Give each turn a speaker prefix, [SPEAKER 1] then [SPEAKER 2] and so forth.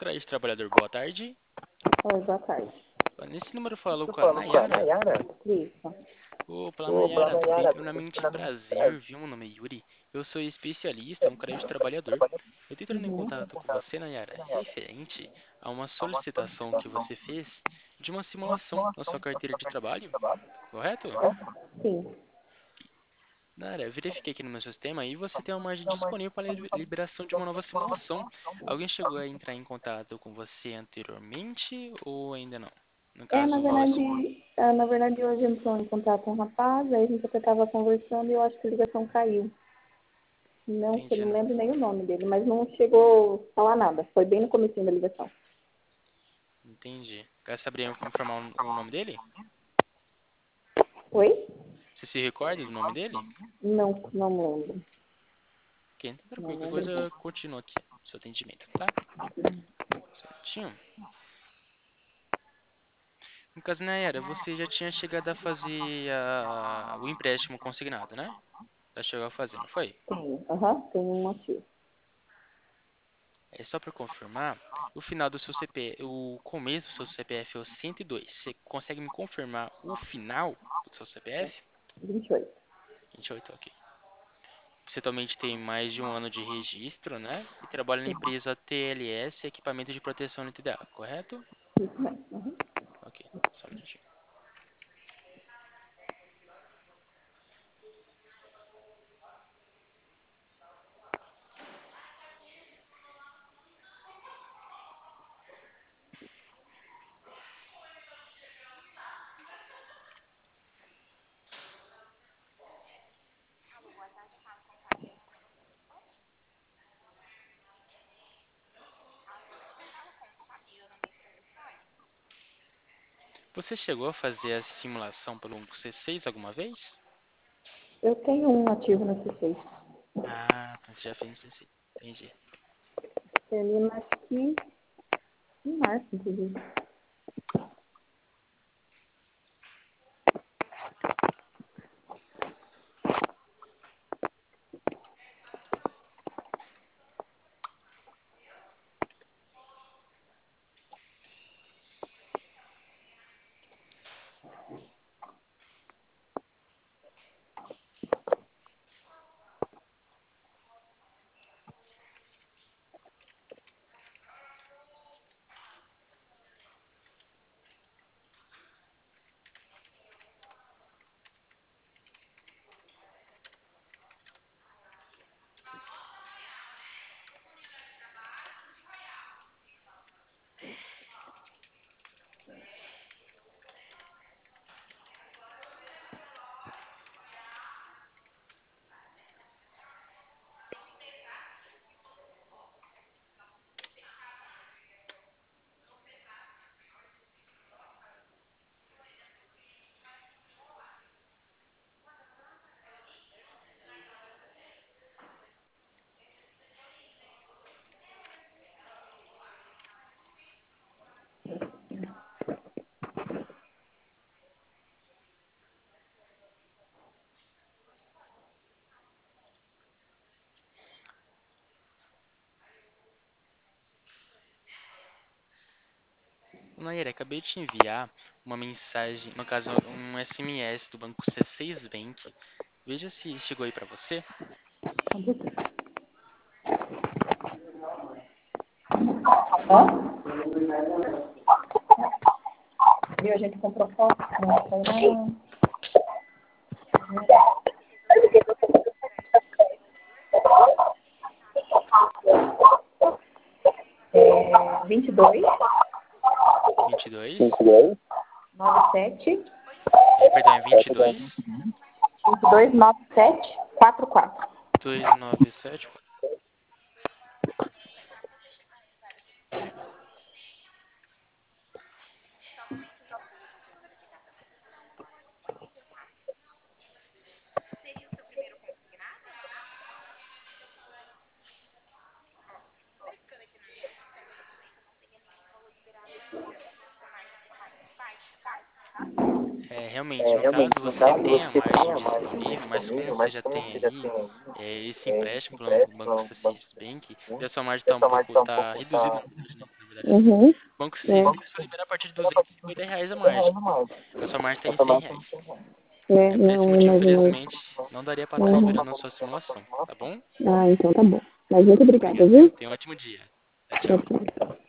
[SPEAKER 1] Crédito Trabalhador, boa tarde.
[SPEAKER 2] Oi, boa tarde.
[SPEAKER 1] Nesse número falou
[SPEAKER 2] Tô
[SPEAKER 1] com a
[SPEAKER 2] falando com a
[SPEAKER 1] Nayara.
[SPEAKER 2] Nayara? Isso.
[SPEAKER 1] Opa,
[SPEAKER 2] Olá,
[SPEAKER 1] Nayara, tudo bem?
[SPEAKER 2] Nayara, tudo bem?
[SPEAKER 1] Primeiramente,
[SPEAKER 2] Primeiramente,
[SPEAKER 1] prazer,
[SPEAKER 2] prazer.
[SPEAKER 1] viu? Meu nome é Yuri. Eu sou especialista, um crédito trabalhador. Eu tô entrando em
[SPEAKER 2] Uhum.
[SPEAKER 1] contato com você, Nayara, referente a uma solicitação que você fez de uma simulação na sua carteira de trabalho, correto?
[SPEAKER 2] Sim.
[SPEAKER 1] Nayara, eu verifiquei aqui no meu sistema e você tem uma margem disponível para a liberação de uma nova simulação. Alguém chegou a entrar em contato com você anteriormente ou ainda não? No
[SPEAKER 2] É,
[SPEAKER 1] caso, o nosso...
[SPEAKER 2] na verdade, hoje entrou em contato com um rapaz, aí a gente até estava conversando e eu acho que a ligação caiu. Não sei,
[SPEAKER 1] Entendi,
[SPEAKER 2] não
[SPEAKER 1] né?
[SPEAKER 2] lembro nem o nome dele, mas não chegou a falar nada. Foi bem no comecinho da ligação.
[SPEAKER 1] Entendi. Quer saber informar o nome dele?
[SPEAKER 2] Oi?
[SPEAKER 1] Você se recorda do nome dele?
[SPEAKER 2] Não, não lembro.
[SPEAKER 1] Ok, então tranquilo.
[SPEAKER 2] Não
[SPEAKER 1] Qualquer
[SPEAKER 2] lembro.
[SPEAKER 1] coisa, continua aqui o seu atendimento, tá? Certinho. No caso, Nayara, você já tinha chegado a fazer o empréstimo consignado, né? Já chegou a fazer, não foi?
[SPEAKER 2] Tem, tem um motivo.
[SPEAKER 1] É só para confirmar, o final do seu CPF, o começo do seu CPF é o 102. Você consegue me confirmar o final do seu CPF?
[SPEAKER 2] 28.
[SPEAKER 1] 28, ok. Você atualmente tem mais de um ano de registro, né? E trabalha na
[SPEAKER 2] Sim,
[SPEAKER 1] empresa TLS, Equipamento de Proteção NTDA, correto?
[SPEAKER 2] isso mesmo. Uhum.
[SPEAKER 1] Ok, só um minutinho. Você chegou a fazer a simulação pelo C6 alguma vez?
[SPEAKER 2] Eu tenho um ativo no C6.
[SPEAKER 1] Ah, então você já fez no C6. Entendi.
[SPEAKER 2] Termina aqui em março, inclusive.
[SPEAKER 1] Naira, acabei de te enviar uma mensagem, no caso, um SMS do banco C6 Bank. Veja se chegou aí pra você.
[SPEAKER 2] Hã? Viu? A gente comprou foto. Não foi lá. É 22,
[SPEAKER 1] 22.
[SPEAKER 2] 97,
[SPEAKER 1] Perdão, é 22
[SPEAKER 2] 22, 97, 44.
[SPEAKER 1] 297. É, realmente, no caso, você tem a margem disponível, mas como você já tem aí esse empréstimo pelo Banco C6 Bank, e a sua margem está um pouco reduzida, verdade.
[SPEAKER 2] Uhum.
[SPEAKER 1] Bom que se for liberar a partir de 250 reais a margem. A sua margem está em 100 reais. É por esse
[SPEAKER 2] Não,
[SPEAKER 1] motivo,
[SPEAKER 2] imagina.
[SPEAKER 1] infelizmente, não daria para estar
[SPEAKER 2] Uhum.
[SPEAKER 1] liberando a sua simulação, tá bom?
[SPEAKER 2] Ah, então tá bom. Mas muito obrigada,
[SPEAKER 1] Obrigado, viu?
[SPEAKER 2] viu?
[SPEAKER 1] Tenha um ótimo dia. Tchau, tchau.
[SPEAKER 2] Tchau, tchau.